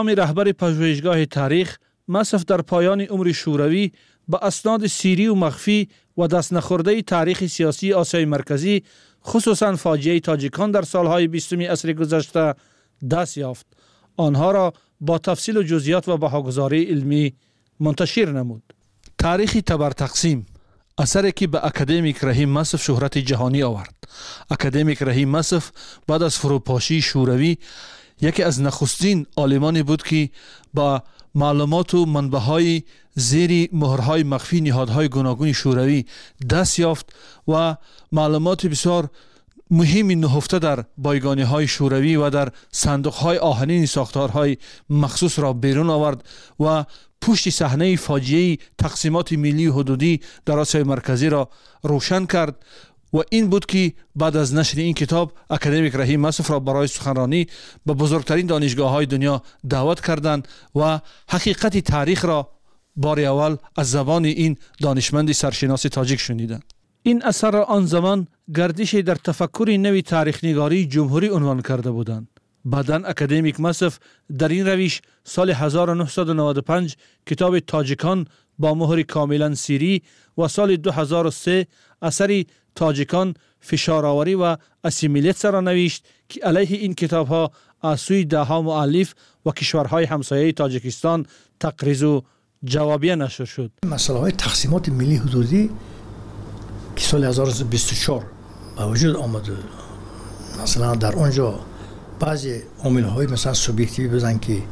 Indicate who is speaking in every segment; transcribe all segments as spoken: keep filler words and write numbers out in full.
Speaker 1: رهبر پژوهشگاه تاریخ مصف در پایان عمر شوروی با اسناد سیری و مخفی و دست نخورده تاریخ سیاسی آسیای مرکزی خصوصا فاجعه تاجیکان در سالهای بیستم عصر گذشته دست یافت. آنها را با تفصیل و جزئیات و بهاگزاری علمی منتشر نمود. تاریخ تبر تقسیم اثری که به اکادمیک رحیم مصف شهرت جهانی آورد. اکادمیک رحیم مصف بعد از فروپاشی شوروی یکی از نخستین عالمانی بود که با معلومات و منبع‌های زیر مهرهای مخفی نهادهای گوناگون شوروی دست یافت و معلومات بسیار مهمی نهفته در بایگانی‌های شوروی و در صندوق‌های آهنین ساختارهای مخصوص را بیرون آورد و پشت صحنه فاجعه تقسیمات ملی و حدودی در آسیای مرکزی را روشن کرد و این بود که بعد از نشر این کتاب اکادمیک رحیم مصف را برای سخنرانی به بزرگترین دانشگاه‌های دنیا دعوت کردند و حقیقت تاریخ را بار اول از زبان این دانشمند سرشناس تاجیک شنیدند. این اثر را آن زمان گردش در تفکر نوی تاریخ نگاری جمهوری عنوان کرده بودند. بعداً اکادمیک مصف در این روش سال هزار و نهصد و نود و پنج کتاب تاجیکان با مهر کاملا سیری و سال دو هزار و سه اثری تاجیکان فشارآوری و اسیمیلیت را نوشت که علیه این کتاب ها از سوی ده ها مؤلف و کشورهای همسایه تاجیکستان تقریض و جوابیه نشر شد.
Speaker 2: مسئله های تقسیمات ملی حدودی که سال هزار و سیصد و بیست و چهار به وجود آمده، مثلا در اونجا بعضی عامل های مثلا سوبیکتیوی بزن که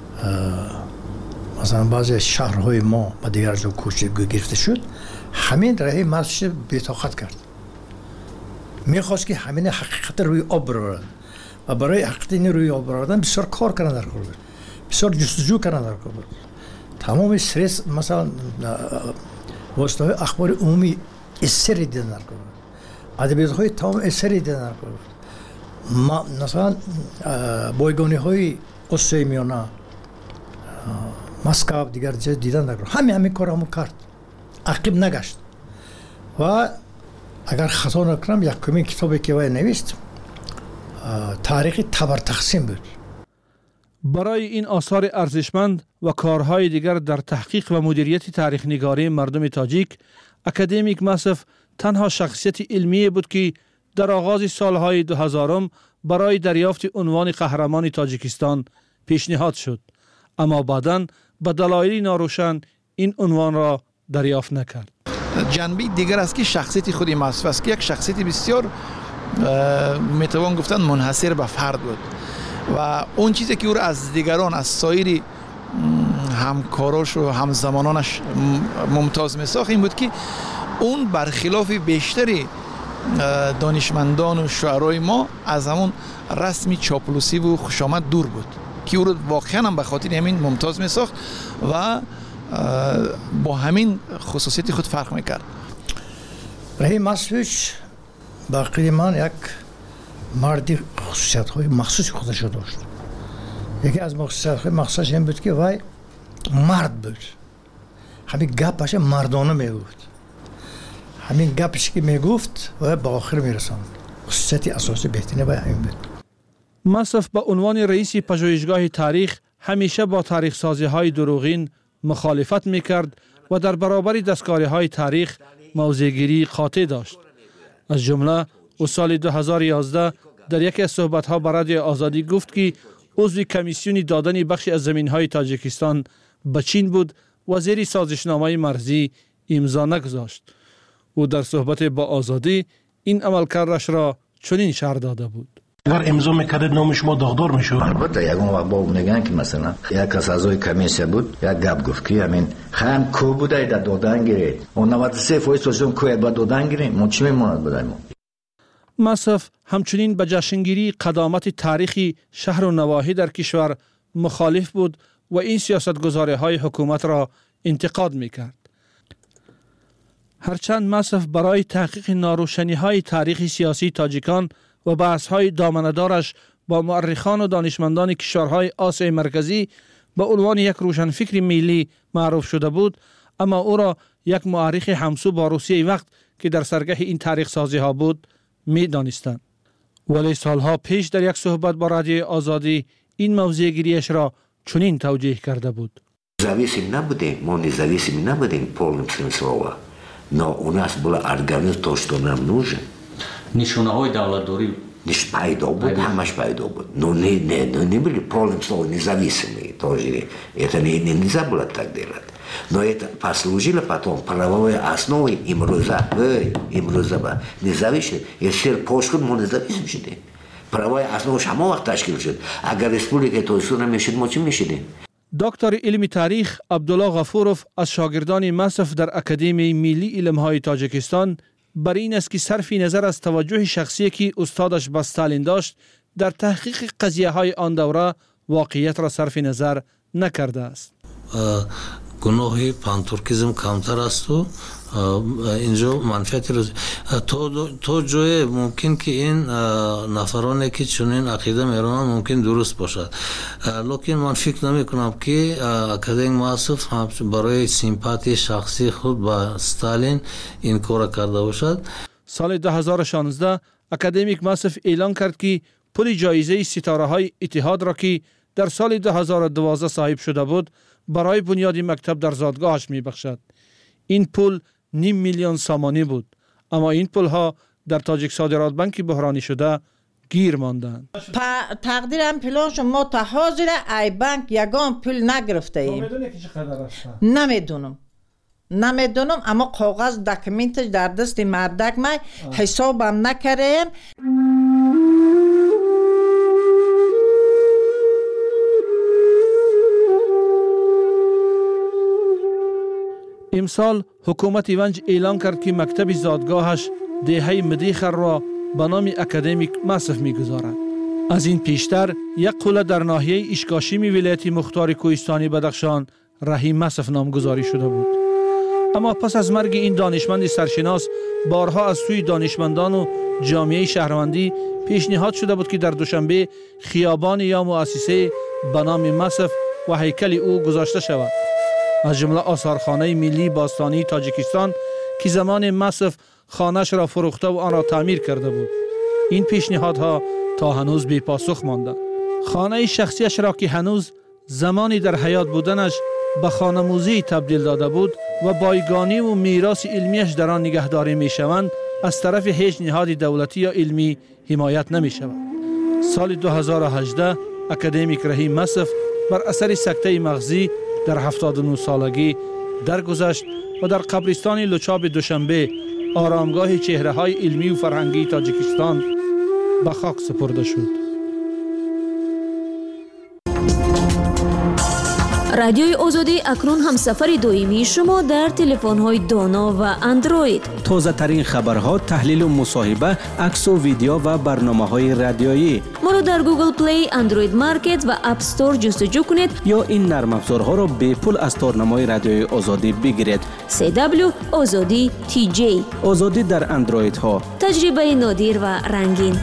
Speaker 2: مثلا بعضی شهرهای ما به دیگر جا کوچه گرفته شد، همین راه مرزش بی‌طاقت کرد. میخواست که همین حقیقت روی آب برارن و برای حقیقت این روی آب براردن بسیار کار کردن در کار بود، بسیار جستجو کردن در کار بود. تمام استرس مثلا واسطه های اخبار عمومی اثری دیدن در کار بود، ادبیات های تمام اثری دیدن در کار بود. ما مثلا بایگانی های قصه میانه مسکو دیگر جای دیدن در کار، همین همین کار همون کرد، عقب نگشت. و اگر خطا نکنم یکمین کتابی که وی نوشت تاریخ تبر تقسیم بود.
Speaker 1: برای این آثار ارزشمند و کارهای دیگر در تحقیق و مدیریت تاریخ نگاری مردم تاجیک، اکادمیک مصف تنها شخصیت علمی بود که در آغاز سالهای دو هزارم برای دریافت عنوان قهرمان تاجیکستان پیشنهاد شد، اما بعداً به دلایل ناروشن این عنوان را دریافت نکرد.
Speaker 3: جنبه دیگر است که شخصیت خودی مصف است که یک شخصیت بسیار میتوان گفتن منحصر به فرد بود و اون چیزی که او را از دیگران، از سایر همکاراش و همزمانانش ممتاز میساخت این بود که اون برخلاف بیشتری دانشمندان و شعرای ما از همون رسمی چاپلوسی و خوشامد دور بود که او را واقعا هم به خاطر همین ممتاز میساخت و با همین خصوصیت خود فرق میکرد.
Speaker 2: رحیم مصفش با عقیده من یک مردی خصوصیت های مخصوص خودش داشت. یکی از خصوصیت های مخصوصش این بود که وای مرد بود، همین گپش مردانه میگفت، همین گپش که میگفت و به آخر میرساند. خصوصیت اساسی بهترین وای همین بود.
Speaker 1: مصف به عنوان رئیس پژوهشگاه تاریخ همیشه با تاریخ سازی های دروغین مخالفت میکرد و در برابر دستکاری های تاریخ موضع‌گیری قاطع داشت. از جمله او سال دو هزار و یازده در یکی از صحبت ها به رادیو آزادی گفت که عضو کمیسیون دادن بخشی از زمین های تاجیکستان به چین بود و زیر سازشنامه مرزی امضا نگذاشت. او در صحبت با آزادی این عملکردش را چنین شرح داده بود:
Speaker 4: اگر امضا میکردید نام شما داغدار میشد.
Speaker 5: البته یگان وقت با میگن که مثلا یک کس اعضای کمیسیون بود، یک گپ گفت که همین خام کو بوده در دادن گیره اون نود و سه درصد سوسیون کو با دادن گیره ما چی میموند بدیم.
Speaker 1: مصف همچنین به جشنگیری قدامت تاریخی شهر و نواحی در کشور مخالف بود و این سیاستگزاری های حکومت را انتقاد میکرد. هرچند مصف برای تحقیق ناروشنی های تاریخ سیاسی تاجیکان و بحث های دامنه‌دارش با مورخان و دانشمندان کشورهای آسیای مرکزی به عنوان یک روشنفکر ملی معروف شده بود، اما او را یک مورخ همسو با روسیه وقت که در سرگه این تاریخ سازی ها بود می دانستند. ولی سالها پیش در یک صحبت با رادیو آزادی این موضوع گیریش را چنین توجیه کرده بود.
Speaker 6: Независим набудем, мы независимы набудем в полном смысле слова, но у нас был организм то, что нам нужен.
Speaker 7: нишонаҳои давлатдорӣ
Speaker 6: Лишь пайдо بود, همش пайдо بود. Но не, не, не были в полном слове независимые тоже. Это не, не, нельзя было так делать. Но это послужило потом правовой основой им руза. Эй, им руза. Независимые. Если пошкод, мы независимы шли. Правовая основа шама вақт ташкил шد. Агар республика то су намешид, ما چی میشدیم؟
Speaker 1: دکتر علم تاریخ عبدالله غفورов از شاگردان مصرف در اکادمی ملی علمهای تاجیکستان بر این است که صرف نظر از توجه شخصی که استادش به استالین داشت در تحقیق قضیه های آن دوره واقعیت را صرف نظر نکرده است.
Speaker 8: گناهی پانتورکیزم کمتر است و اینجا منفعتی رو تو تو جای ممکن که این نفرانی که چنین عقیده میرونن ممکن درست باشد، لیکن من فکر نمی کنم که اکادمی مصرف برای سیمپاتی شخصی خود با استالین این کار کرده باشد.
Speaker 1: سال دو هزار و شانزده اکادمیک مصرف اعلان کرد که پول جایزه ستاره های اتحاد را که در سال دو هزار و دوازده صاحب شده بود برای بنیاد مکتب در زادگاهش می بخشد. این پول نیم میلیون سامانی بود، اما این پول ها در تاجیک صادرات بانک بحرانی شده گیر ماندند.
Speaker 9: تقدیرم پولش ما تا حاضر ای بانک یگان پول نگرفته ایم.
Speaker 1: نمیدونی که چقدر است؟
Speaker 9: نمیدونم. نمیدونم اما کاغذ دکمنتش در دست مردک ما حسابم نکردم.
Speaker 1: امسال حکومت ونج اعلان کرد که مکتب زادگاهش دهه مدیخر را به نام اکادمیک مصرف می‌گذارد. از این پیشتر یک قله در ناحیه اشکاشیمی ولایت مختار کوهستانی بدخشان رحیم مصرف نامگذاری شده بود. اما پس از مرگ این دانشمند سرشناس بارها از سوی دانشمندان و جامعه شهروندی پیشنهاد شده بود که در دوشنبه خیابان یا مؤسسه به نام مصرف و هیکل او گذاشته شود. از جمله آثارخانه ملی باستانی تاجیکستان که زمان مصرف خانه‌اش را فروخته و آن را تعمیر کرده بود. این پیشنهادها تا هنوز بی پاسخ مانده. خانه شخصیش را که هنوز زمانی در حیات بودنش به خانه موزی تبدیل داده بود و بایگانی و میراث علمیش در آن نگهداری می شوند، از طرف هیچ نهاد دولتی یا علمی حمایت نمی شود. سال دو هزار و هجده اکادمیک رحیم مصرف بر اثر سکته مغزی در هفتاد و نه سالگی درگذشت و در قبرستان لوچاب دوشنبه آرامگاه چهره های علمی و فرهنگی تاجیکستان به خاک سپرده شد.
Speaker 10: رادیوی آزادی اکنون هم سفر دویمی شما در تلفن‌های دانا و اندروید.
Speaker 11: تازه ترین خبرها، تحلیل و مصاحبه، عکس و ویدیو و برنامه‌های رادیویی.
Speaker 10: ما رو در گوگل پلی، اندروید مارکت و اپ استور جستجو کنید
Speaker 11: یا این نرم افزارها را به پول از تارنمای رادیوی آزادی بگیرید.
Speaker 10: سی دبلیو آزادی تی جی.
Speaker 11: آزادی در اندروید ها.
Speaker 10: تجربه نادر و رنگین.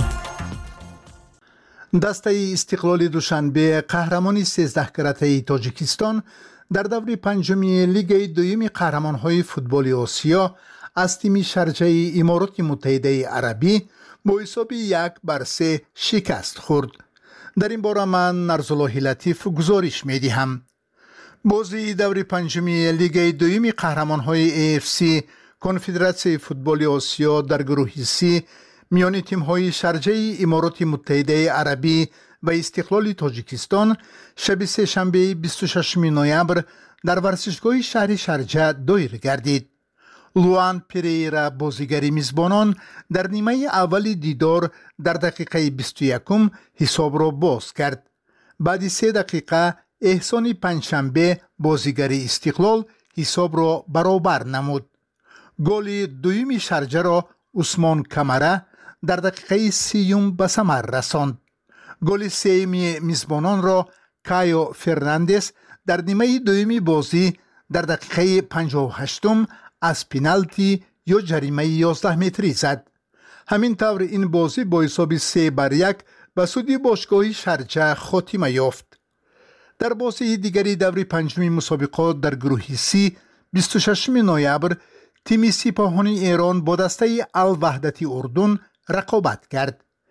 Speaker 12: دسته استقلال دوشنبه قهرمان سیزده کرته تاجیکستان در دور پنجمی لیگ دوم قهرمان‌های فوتبال آسیا از تیم شارجه امارات متحده عربی با حساب یک بر سه شکست خورد. در این باره من نرزالله لطیف گزارش می‌دهم. بازی دور پنجمی لیگ دوم قهرمان‌های ای اف سی کنفدراسیون فوتبال آسیا در گروه سی میان تیم‌های شارجه امارات متحده عربی و استقلال تاجیکستان شب سه شنبه بیست و ششم نوامبر در ورزشگاه شهر شارجه دایر گردید. لوان پریرا بازیگر میزبانان در نیمه اول دیدار در دقیقه بیست و یکم حساب را باز کرد. بعد سه دقیقه احسان پنجشنبه بازیگر استقلال حساب را برابر نمود. گل دوم شارجه را عثمان کمره در دقیقه سیوم به ثمر رساند. گل سوم میزبانان را کایو فرناندز در نیمه دوم بازی در دقیقه پنجاه و هشتم از پنالتی یا جریمه یازده متری زد. همین طور این بازی با حساب سه بر یک به سودی باشگاه شارجه خاتمه یافت. در بازی دیگری دور پنجمی مسابقات در گروه سی بیست و ششم نوامبر تیم سپاهان ایران با دسته الوحدتی اردن رقابت کرد.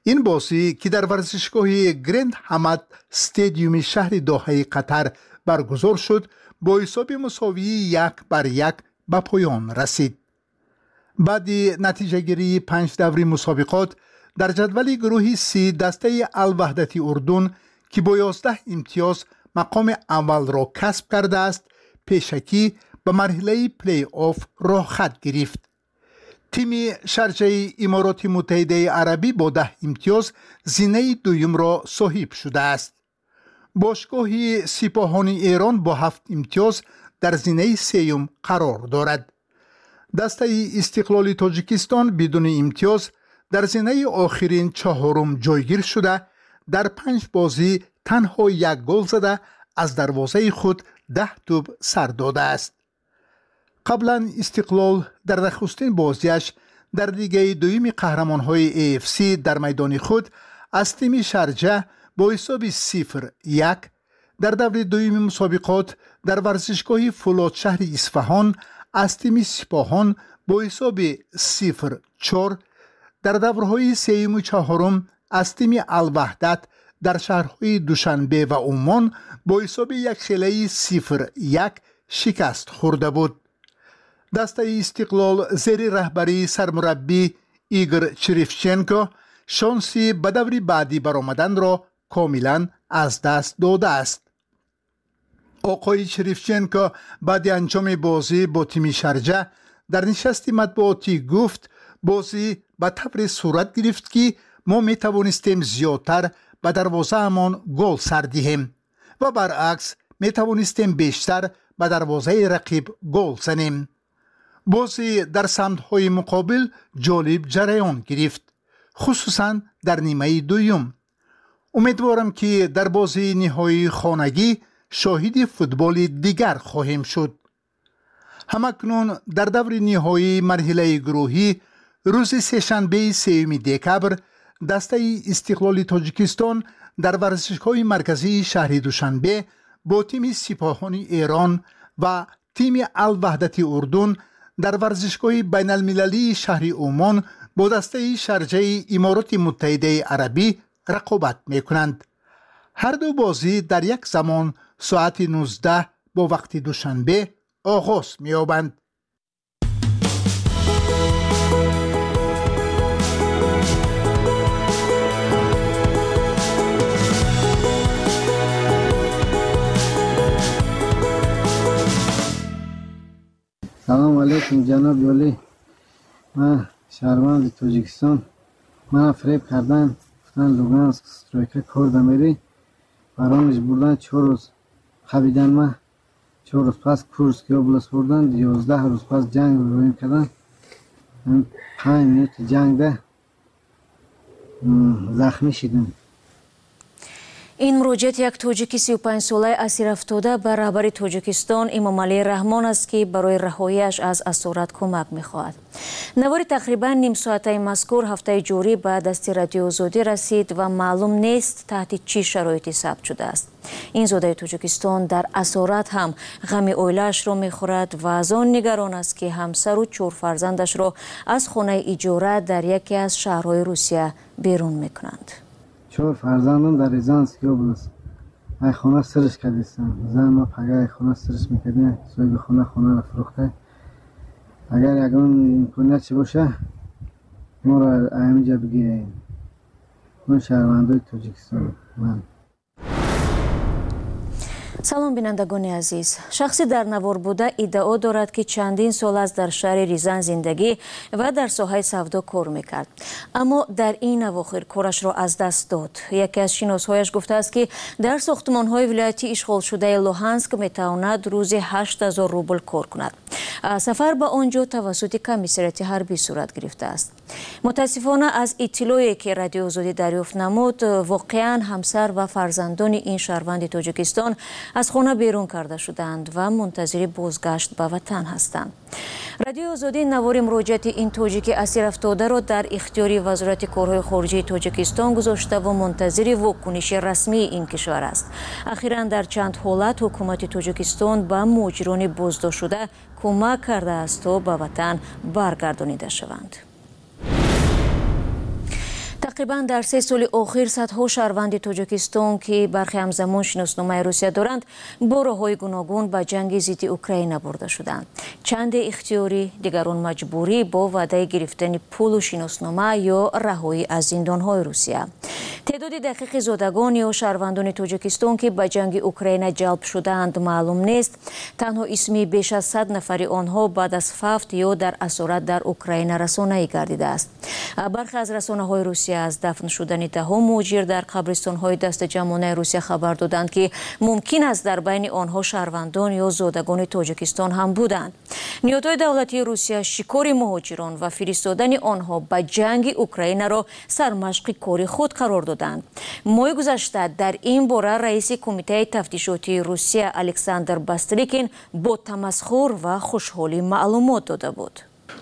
Speaker 12: این بازی که در ورزشگاه گرند حمد استادیوم شهر دوحه قطر برگزار شد با حساب مساوی یک بر یک به پایان رسید. بعد نتیجه گیری پنج دوره مسابقات در جدول گروه سی دسته الوحدت اردن که با یازده امتیاز مقام اول را کسب کرده است پیشکی به مرحله پلی آف راه خط گرفت. تیم شارجه امارات متحده عربی با ده امتیاز زینه دویم را صاحب شده است. باشگاه سپاهان ایران با هفت امتیاز در زینه سیوم قرار دارد. دسته استقلال تاجیکستان بدون امتیاز در زینه آخرین چهارم جایگیر شده در پنج بازی تنها یک گل زده از دروازه خود ده توپ سر داده است. قبلا استقلال در نخستین بازیش در لیگ دوم قهرمان‌های ای اف سی در میدان خود از تیم شارجه با حساب صفر یک در دور دوم مسابقات در ورزشگاه فولاد شهر اصفهان از تیم سپاهان با حساب صفر چهار در دورهای سوم و چهارم از تیم الوحدت در شهرهای دوشنبه و عمان با حساب یک خیلی صفر یک شکست خورده بود. دسته استقلال زیر رهبری سرمربی ایگور چریفچنکو شانسی به دور بعدی برآمدن را کاملا از دست داده است. آقای چریفچنکو بعد انجام بازی با تیم شارجه در نشست مطبوعاتی گفت بازی به طور صورت گرفت که ما می توانستیم زیادتر به دروازه امان گل سر دهیم و برعکس می توانستیم بیشتر به دروازه رقیب گل زنیم. بازی در سمت‌های مقابل جالب جریان گرفت، خصوصا در نیمه دوم. امیدوارم که در بازی نهایی خانگی شاهد فوتبال دیگر خواهیم شد. همکنون در دور نهایی مرحله گروهی روز سه‌شنبه سوم دکبر دسته استقلال تاجیکستان در ورزشگاه مرکزی شهر دوشنبه با تیم سپاهان ایران و تیم الوحدت اردن در ورزشگاه بین المللی شهر عمان با دسته شارجه امارات متحده عربی رقابت می کنند. هر دو بازی در یک زمان ساعت نوزده با وقت دوشنبه آغاز می یابند.
Speaker 13: سلام علیکم جناب ولی، من شهروند تاجیکستان. من فریب کردن گفتن لوگانسک استرویکا کار دمیری برامش بردن چهار روز خوابیدن. من چهار روز پس کورسک اوبلاست بردن، یازده روز پس جنگ رو رویم کردن. پنج منوت جنگ ده زخمی شدم.
Speaker 10: این مروجیت یک توجیکی سی و پنج ساله اسیر افتاده به رهبر تاجیکستان امامعلی رحمان است که برای رهاییش از اسارت کمک می‌خواهد. نوار تقریبا نیم ساعته مذکور هفته جاری به دست رادیو آزادی رسید و معلوم نیست تحت چه شرایطی ثبت شده است. این زاده تاجیکستان در اسارت هم غم اویلش را می‌خورد و از آن نگران است که همسر و چهار فرزندش را از خانه اجاره در یکی از شهرهای روسیه بیرون می‌کنند.
Speaker 13: چهار فرزندم در ریزانسکی اوبلاست. ای خانه سرش کردیستم. زن ما پگه خانه سرش میکردیم. سوی خانه خانه را فروخته. اگر یکون امکانیت چه باشه ما را همینجا بگیریم. من شهروندای تاجیکستان. من
Speaker 10: سلام بینندگان عزیز. شخصی در نوار بوده ادعا دارد که چندین سال است در شهر ریزان زندگی و در ساحه سودا کار میکرد، اما در این اواخر کارش را از دست داد. یکی از شناسهایش گفته است که در ساختمان‌های ولایتی اشغال شده لوهانسک میتواند روزی هشت هزار روبل کار کند. سفر به آنجا توسط کمیسریات حربی صورت گرفته است. متاسفانه از اطلاعی که رادیو آزادی دریافت نمود، واقعا همسر و فرزندان این شهروند تاجیکستان از خانه بیرون کرده شدند و منتظر بازگشت به وطن هستند. رادیو آزادی نوار مراجعت این تاجیک اسیر افتاده را در اختیار وزارت کارهای خارجه تاجیکستان گذاشته و منتظر واکنش رسمی این کشور است. اخیراً در چند حالت حکومت تاجیکستان به مهاجران بازداشت شده کمک کرده است تا به وطن برگردانیده شوند. تقریبا در سه سال اخیر صدها شهروند تاجیکستان که برخی همزمان شناسنامه روسیه دارند با راه‌های گوناگون به جنگ ضد اوکراین برده شدند. چند اختیاری، دیگران مجبوری با وعده گرفتن پول و شناسنامه یا رهایی از زندان‌های روسیه. تعداد دقیق زادگان یا شهروندان تاجیکستان که به جنگ اوکراین جلب شدند معلوم نیست. تنها اسمی بیش از صد نفر آنها بعد از فوت یا در اسارت در اوکراین رسانه‌ای گردیده است. برخی از رسانه‌های روسیه از دفن شدن ده‌ها مهاجر در قبرستان‌های دست جمعانه روسیه خبر دادند که ممکن است در بین آنها شهروندان یا زادگان تاجیکستان هم بودند. نهادهای دولتی روسیه شکار مهاجران و فرستادن آنها به جنگ اوکراین را سرمشق کار خود قرار دادند. ماه گذشته در این باره رئیس کمیته تفتیشاتی روسیه الکساندر باستریکین با تمسخر و خوشحالی معلومات داده بود.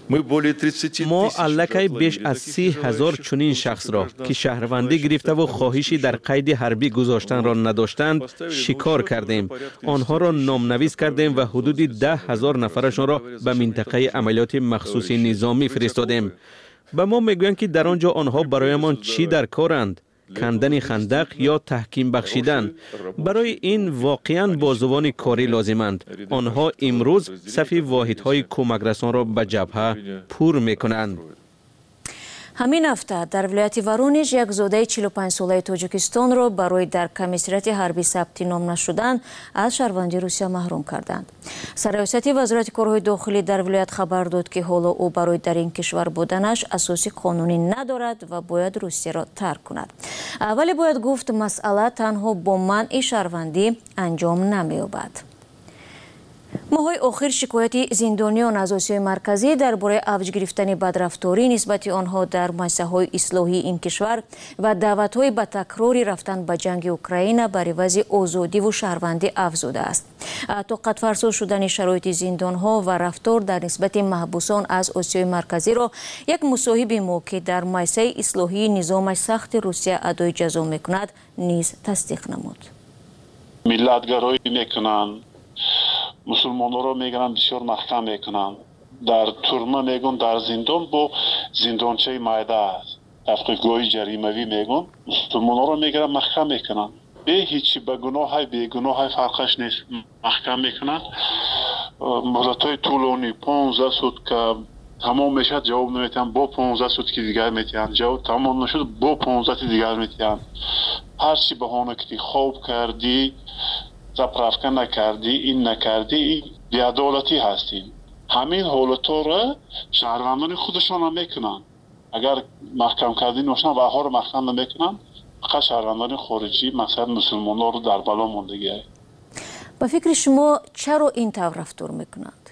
Speaker 14: ما الکی بیش از سی هزار چنین شخص را که شهروندی گرفته و خواهشی در قید حربی گذاشتن را نداشتند شکار کردیم. آنها را نامنویس کردیم و حدود ده هزار نفرشان را به منطقه عملیات مخصوص نظامی فرستادیم. به ما میگویند که در آنجا آنها برایمان چی در کارند؟ کندن خندق یا تحکیم بخشیدن. برای این واقعاً بازوان کاری لازمند. آنها امروز صف واحدهای کمک رسان را به جبهه پر میکنند.
Speaker 10: همین هفته در ولایت ورونیژ یک زاده چهل و پنج ساله تاجیکستان را برای در کمیسریت حربی ثبت نام نشدن از شهروندی روسیه محروم کردند. سرایستی وزارت کارهای داخلی در ولایت خبر داد که حالا او برای در این کشور بودنش اساسی قانونی ندارد و باید روسیه را ترک کند. ولی باید گفت مسئله تنها با منع شهروندی انجام نمی‌یابد. ماهای آخر شکایت زندانیان از آسیای مرکزی درباره افزایش گرفتن بدرفتاری نسبت آنها در مسائل اصلاحی این کشور و دعوت‌های به تکراری رفتن به جنگ اوکراین بر عوض آزادی و شهروندی افزوده است. تا قد فرسا شدن شرایط زندان‌ها و رفتار در نسبت محبوسان از آسیای مرکزی را یک مصاحب ما که در مسائل اصلاحی نظام سخت روسیه ادای جزا می‌کند نیز تصدیق نمود.
Speaker 15: ملت‌گرایی می‌کنند. مسلمان‌ها را میگن بسیار محکم میکنن. در تورما میگن در زندان با زندانچه مایده است. تفقیق‌گاه جریمه‌ای میگن مسلمان‌ها را میگن محکم میکنن. به هیچی به گناه های به گناه های فرقش نیست محکم میکنن. مدت‌های طولانی پانزده ساعت که تمام میشد جواب نمیتن با پانزده ساعت که دیگر میتن جواب تمام نشد با پانزده دیگر میتن. هر چی بهانه که خواب کردی زپرافکن نکردی این نکردی این بی‌عدالتی هستیم. همین حالت‌ها را شهروندان خودشان هم میکنن. اگر محکم کردی نوشن و ها رو محکم نمیکنن فقط شهروندان خارجی مثلا مسلمان‌ها رو در بلا موندگی.
Speaker 10: با فکر شما چرا این طور رفتار میکنند؟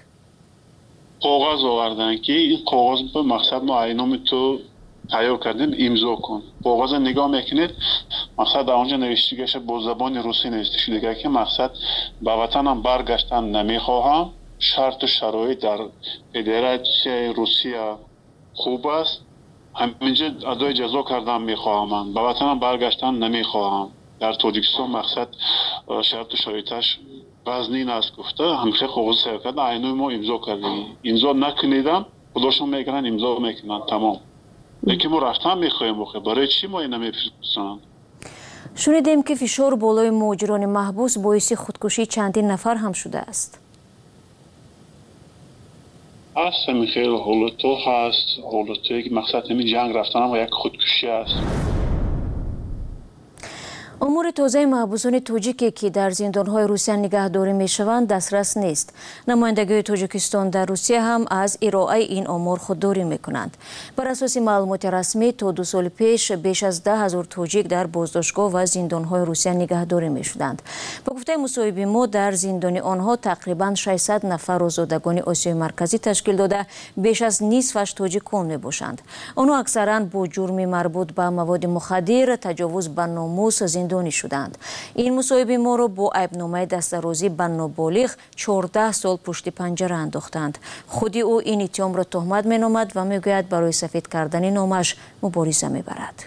Speaker 15: کاغذ آوردن که این کاغذ به مقصد ما اینام تو تیار کردیم امضا کن. کاغذ نگاه میکنید مقصد در اونجا نوشته گشه با زبان روسی نوشته شده که مقصد به وطنم برگشتن نمیخواهم. شرط و شرایط در فدراسیون روسیه خوب است. همینجا ادای جزا کردن میخواهم. به وطنم برگشتن نمیخواهم. در تاجیکستان مقصد شرط و شرایطش وزنین است گفته همیشه کاغذ سر کرد اینو ما امضا کردیم. امضا نکنیدم خودشون میگن امضا میکنن تمام. یکی ما رفتن میخوایم بخیر برای چی ما این نمیفرستن؟
Speaker 10: شنیدیم که فشار بالای مهاجران محبوس باعث خودکشی چندین نفر هم شده است.
Speaker 15: هست همین خیلی حالتو هست حالتوی که مقصد همین جنگ رفتن هم یک خودکشی است.
Speaker 10: امور تازه محبوسان تاجیکی که در زندان‌های روسیه نگهداری می‌شوند دسترس نیست. نمایندگی تاجیکستان در روسیه هم از ارائه این امور خودداری می‌کنند. بر اساس معلومات رسمی تا دو سال پیش بیش از ده هزار تاجیک در بازداشتگاه و زندان‌های روسیه نگهداری می‌شدند. با گفته مصاحب ما در زندان آنها تقریباً ششصد نفر آزادگان آسیای مرکزی تشکیل داده بیش از نصفش تاجیکان می‌باشند. آنها اکثراً با جرم مربوط به مواد مخدر، تجاوز به ناموس زندانی شدند. این مصاحب ما را با عیبنامه دستاویزی به نابالغ چهارده سال پشت پنجره انداختند. خودی او این اتهام را تهمت مینامد و میگوید برای سفید کردن نامش مبارزه میبرد.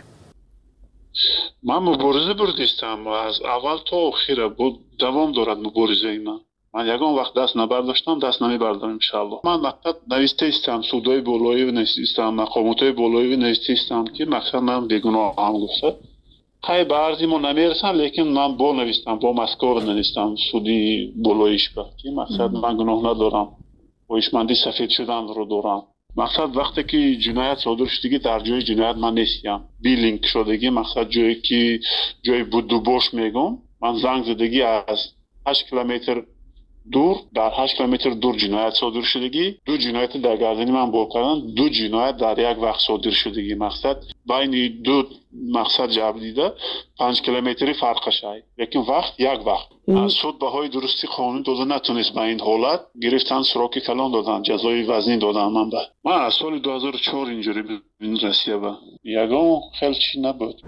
Speaker 15: من مبارزه بردیستم و از اول تا آخر بود دوام دارد مبارزه من. من یگان وقت دست نبرداشتم دست نمیبردم انشالله. من مقصد نوشته استم سودای بالایی و نوشته استم مقاماتای بالایی و نوشته استم که مقصد من بیگناه هم گفته خیلی به عرضی ما نمیرسن لیکن من با نوشتم با مسکار نوشتم سودی بالاییش کرد که مقصد من گناه ندارم هوشمندی سفید شدن رو دارم. مقصد وقتی که جنایت صادر شدگی در جای جنایت من نیستم بیلینک شدگی مقصد جایی که جای بود و باش میگم من زنگ زدگی از هشت کیلومتر دور در هشت کیلومتر دور جنایت صادر شدگی دو جنایت در گردنی من با کردن دو جنایت در یک وقت صادر شدگی مقصد بین دو مقصد جبر دیده پنج کیلومتری فرقش های لیکن وقت یک وقت از سود بهای درستی قانون داده نتونست به این حالت گرفتن سراغ کلان دادن جزای وزنی دادن من به من از سال دو هزار و چهار اینجوری ببین رسیه به یگان خیلی چی نبود.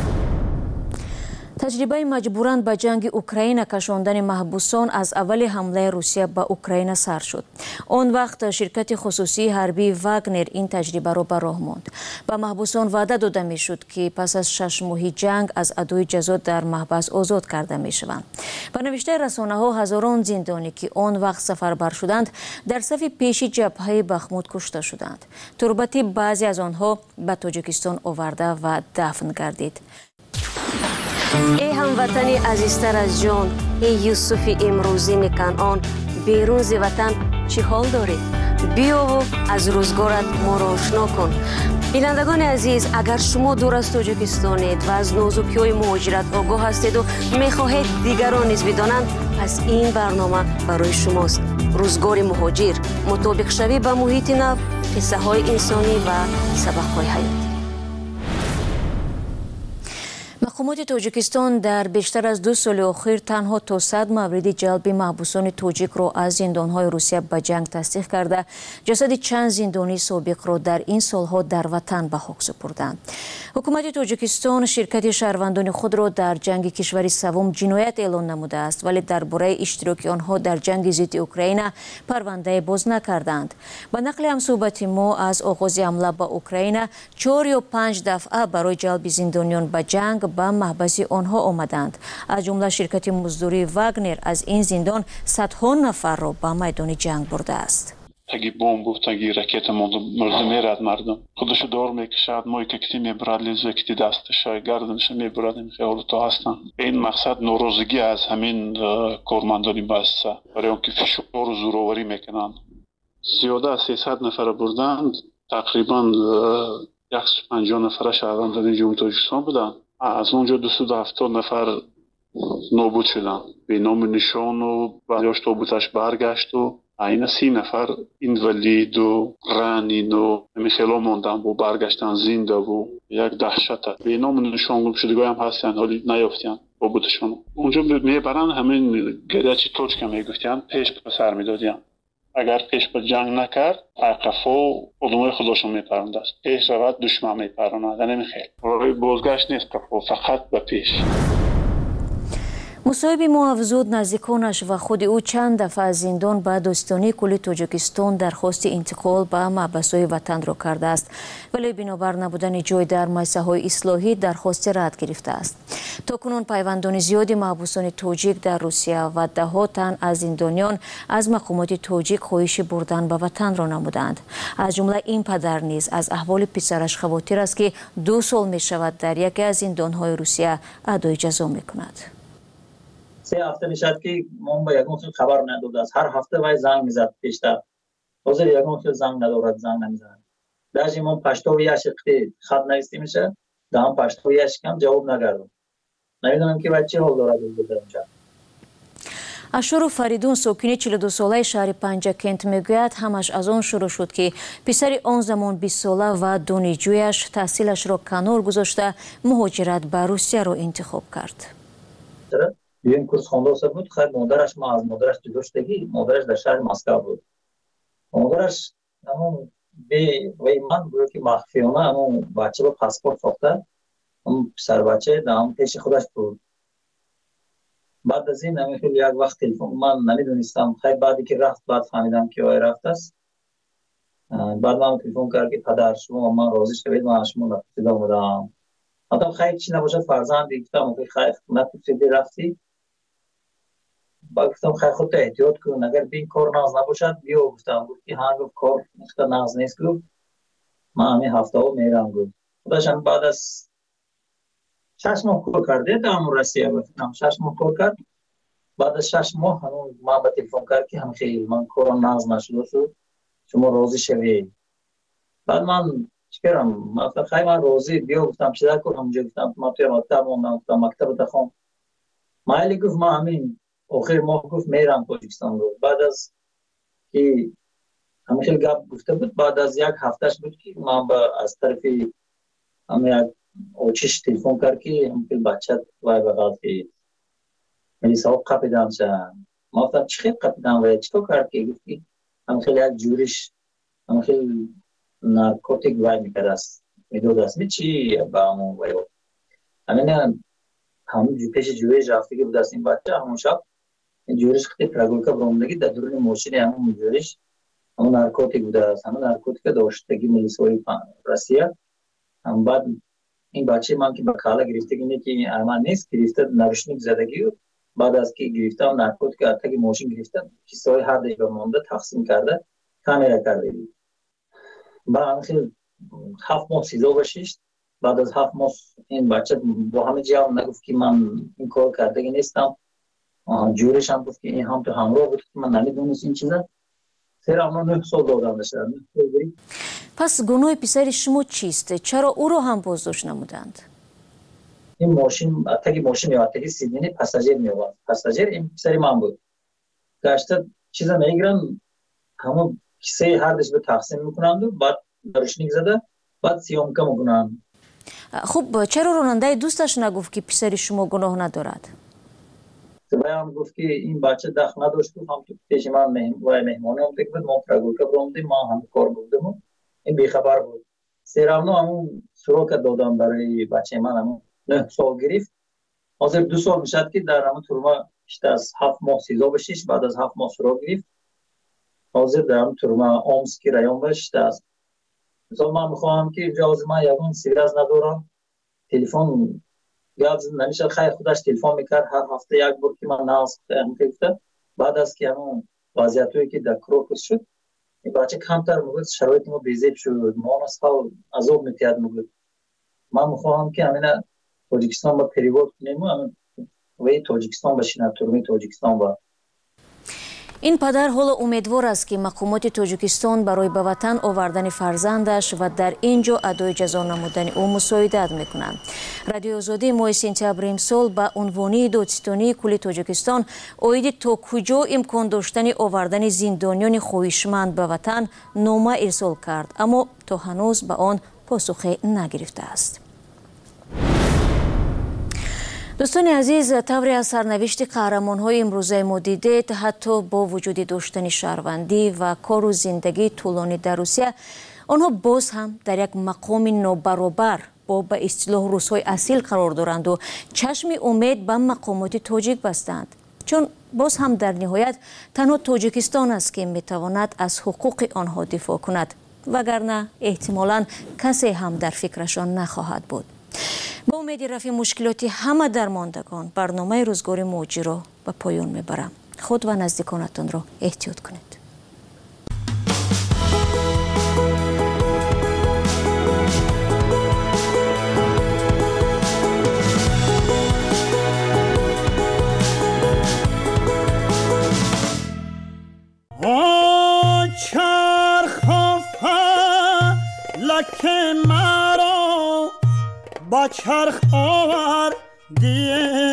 Speaker 10: таҷрибаи маҷбуран ба ҷанги Украина кашондани маҳбусон аз аввали ҳамлаи Русия ба Украина сар шуд. Он вақт ширкати хусусии ҳарбии Вагнер ин таҷрибаро ба роҳ монд. Ба маҳбусон ваъда дода мешуд ки пас аз шаш моҳи ҷанг аз адои ҷазо дар маҳбас озод карда мешаванд. Ба навиштаи расонаҳо ҳазорон зиндонӣ ки он вақт сафарбар шуданд дар сафи пеши ҷабҳаи Бахмут кушта шуданд. Турбати баъзе аз онҳо ба Тоҷикистон оварда ва дафн гардид. ای هموطنی عزیزتر از جان، ای یوسف امروزین کنعان، بیرون ز وطن چی حال دارید؟ بیا و از روزگارت ما را آشنا کن. بینندگان عزیز، اگر شما دور از تاجیکستانید و از نازکی‌های مهاجرت آگاه هستید و می‌خواهید دیگران نیز بدانند، پس این برنامه برای شماست. روزگار مهاجر، مطابق شوی با محیط نو، قصه‌های انسانی و سبق‌های حیاتی. مقامات توجیکستان در بیشتر از دو سال اخیر تنها تا صد مورد جلب محبوسان توجیک را از زندانهای روسیه به جنگ تصدیق کرده جسد چند زندانی سابق را در این سالها در وطن به خاک سپردند. حکومت توجیکستان شرکت شهروندان خود را در جنگ کشور سوم جنایت اعلان نموده است ولی درباره اشتراک آنها در جنگ ضد اوکراین پرونده باز نکردند. با نقل همصحبت ما از آغاز حمله به اوکراین چهار یا پنج دفعه برای جلب زندانیان به جنگ به محبس آنها آمدند. از جمله شرکت مزدوری واگنر از این زندان صدها نفر را به میدان جنگ برده است.
Speaker 15: تگی بمب و تگی راکت مرده میرد مردم خودشو دور میکشد ما که کتی میبرد لیزو کتی دستش گردنش میبرد این خیال تا هستن. این مقصد ناراضگی از همین کارمندانی بسته برای اون که فشار و زوراوری میکنن. زیاده از سیصد نفر بردند تقریبا صد و پنجاه نفر شهروندان جمهوری تاجیکستان بودند. از اونجا دویست و هفتاد نفر نابود شدن به نام نشان و برداشت تابوتش برگشت و این سی نفر اینولید و رنین و میخیلا موندن و برگشتن زنده و یک دهشت به نام نشان گم شدگاه هم هستن حالی نیافتن تابوتشون اونجا میبرن همین گریچی توچکه میگفتن پیش به سر میدادن اگر پیش به جنگ نکرد عقفا علومای خودشون میپرند است پیش رود دشمن میپرند نمیخیل برای بازگشت نیست فقط به پیش.
Speaker 10: مصاحب ما افزود نزدیکانش و خود او چند دفعه از زندان به داستانی کل تاجیکستان درخواست انتقال به محبس‌های وطن را کرده است ولی بنابر نبودن جای در مؤسسه‌های اصلاحی درخواست رد گرفته است. تاکنون پیوندان زیادی محبوسان توجیک در روسیه و ده ها تن از زندانیان از مقامات توجیک خواهش بردن به وطن را نمودند. از جمله این پدر نیز از احوال پسرش خواطر است که دو سال می شود در یکی از زندان‌های روسیه ادای جزا می کند.
Speaker 16: سه هفته میشد که ما با یگان خیلی خبر نداد است. هر هفته وای زنگ میزد پیشتر. حاضر یگان خیلی زنگ ندارد زنگ نمیزنه. در ما پشتو یش خط نوشته میشه. دام پشتو یش کم جواب نگردم. نمیدونم که بچه حال دارد اونجا.
Speaker 10: اشور فریدون ساکن چهل و دو ساله شهر پنجکنت میگوید همش از آن شروع شد که پسر آن زمان بیست ساله و دانشجویش تحصیلش را کنار گذاشته مهاجرت به روسیه را انتخاب کرد.
Speaker 16: این کورس خوانده بود خیلی مادرش ما از مادرش جدا شدگی مادرش در شهر مسکو بود مادرش همون به وی من بود که مخفیانه همون بچه با پاسپورت ساخته اون پسر بچه در همون پیش خودش بود بعد از این همین خیلی یک وقت تلفن من نمیدونستم خیلی بعدی که رفت بعد فهمیدم که آی رفت است بعد من تلفن کرد که پدر شما من راضی شوید من شما نپرسیده بودم حتی خیلی چی نباشد فرزند دیگه خیلی نپرسیده رفتی با گفتم خیر خودت احتیاط کن، اگر بین کار ناز نباشد بیا. گفتم گفت که ها گفت کار نختا ناز نیست. گفت من همین هفته ها میرم. گفت خودشم بعد از شش ماه کار کرده دام روسیه. گفتم شش ماه کار کرد. بعد از شش ماه همون ما با تلفن کرد که هم خیلی من کار ناز نشده شد، شما راضی شوی. بعد من چیکارم؟ من خیلی من راضی بیا. گفتم چیکار کنم اونجا؟ گفتم ما توی مکتب موندم. گفتم مکتب بخوام. مایلی گفت ما همین آخر ماه گفت میرم تاجیکستان. گفت بعد از که همین خیلی گپ گفته بود، بعد از یک هفتهش بود که من با از طرف همین یک اوچش تلفن کرد که همین بچه وای بغل که ملی صاحب قپیدم شد. ما گفتم چی خیلی قپیدم و چیکار کرد که گفت که همین خیلی یک جورش همین خیلی نارکوتیک وای میکرد است میدود است. می چی با همون وای همین همون جو پیش جویش رفته که بود است این بچه همون شب این جورش خیلی پرگولکا برامدگی در درون موشینی همون جورش همون نارکوتیک بوده است. همون نارکوتیک داشتگی ملیسوی روسیه. هم بعد این بچه من که به کالا گرفتگی نه که اما نیست گرفته نروشنیک زدگی. بعد از که گرفته هم نارکوتیک اتگی موشین گرفته کیسای هر دیش به مانده تقسیم کرده کامیرا کرده. با هم خیلی هفت ماه سیزده بشیشت. بعد از هفت ماه این بچه با همه جا هم نگفت که من این کار کردگی نیستم. جورش هم گفت که این هم تو همراه بود که من نمیدونست این چیزه. سر اما نه سال دادم بشه.
Speaker 10: پس گناه پسر شما چیست؟ چرا او رو هم بازداشت نمودند؟
Speaker 16: این ماشین اتاقی ماشین یا اتاقی سیدینی پاساژیر میواد. پاساژیر این پسر من بود. گشته چیزا میگیرن همون کیسه هر دش به تقسیم میکنند و بعد روشنیک زده بعد سیامکا میکنند.
Speaker 10: خب چرا راننده دوستش نگفت که پسر شما گناه ندارد؟
Speaker 16: هم گفت که این بچه دخل نداشت. گفت هم تو پیش من مهمانی هم دیگه بود. ما پرگولکا برامدیم ما هم کار بودیم. این بیخبر بود. سیرامنو همون سراغ دادم برای بچه من همون نه سال گرفت. حاضر دو سال میشد که در همون تورما بیشتر از هفت ماه سیزده بشیش. بعد از هفت ماه سراغ گرفت. حاضر در همون تورما آمسکی رایون بشت است. مثلا من میخواهم که جاز من یکون سیراز ندارم. تلفن گفت نمیشه خیلی خودش تلفن میکرد هر هفته یک بار که من ناز گرفته. بعد از که همون وضعیتوی که در کروکس شد این بچه کمتر میگوید شرایط ما بیزیب شد. ما مسخال عذاب میتیاد میگوید. من میخواهم که همین تاجیکستان با پریوات کنیم و وی تاجیکستان بشینه تورمی تاجیکستان با.
Speaker 10: این پدر حالا امیدوار است که مقامات تاجیکستان برای به وطن آوردن فرزندش و در اینجا ادای جزا نمودن او مساعدت میکنند. رادیو آزادی ماه سپتامبر امسال با عنوان دادستانی کل تاجیکستان اوید تا کجا امکان داشتن آوردن زندانیان خواهشمند به وطن نامه ارسال کرد، اما تا هنوز به آن پاسخی نگرفته است. دوستان عزیز، طوری از سرنوشت قهرمان‌های امروزه ما دیدید، حتی با وجود داشتن شهروندی و کار و زندگی طولانی در روسیه، آنها باز هم در یک مقام نابرابر با به اصطلاح روس‌های اصیل قرار دارند و چشم امید به مقامات تاجیک بستند، چون باز هم در نهایت تنها تاجیکستان است که میتواند از حقوق آنها دفاع کند، وگرنه احتمالاً کسی هم در فکرشان نخواهد بود. با امید رفع مشکلات همه درماندگان برنامه روزگار موجی را به پایان میبرم. خود و نزدیکانتان را احتیاط کنید.
Speaker 17: با چرخ آوردی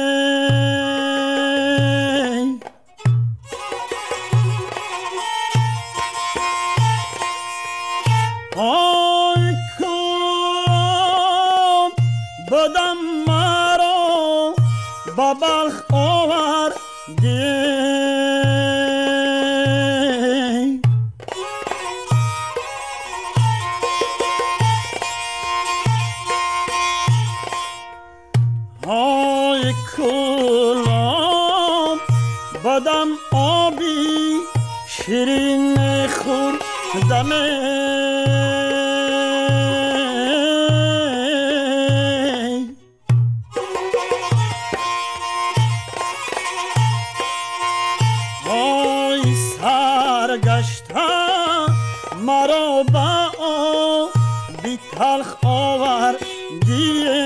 Speaker 17: آی کام بدم مرا با بلخ آوردی بدم آبی شیرین خوردمه تلخ آوردی